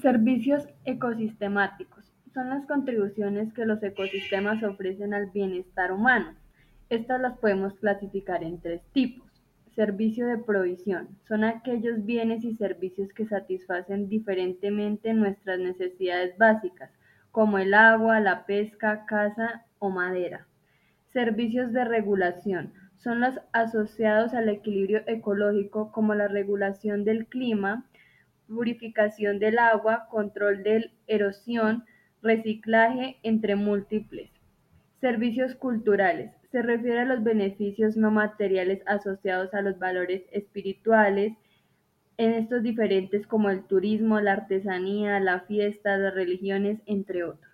Servicios ecosistemáticos son las contribuciones que los ecosistemas ofrecen al bienestar humano. Estas las podemos clasificar en tres tipos. Servicio de provisión son aquellos bienes y servicios que satisfacen diferentemente nuestras necesidades básicas, como el agua, la pesca, caza o madera. Servicios de regulación son los asociados al equilibrio ecológico, como la regulación del clima, purificación del agua, control de erosión, reciclaje, entre múltiples. Servicios culturales. Se refiere a los beneficios no materiales asociados a los valores espirituales, en estos diferentes como el turismo, la artesanía, la fiesta, las religiones, entre otros.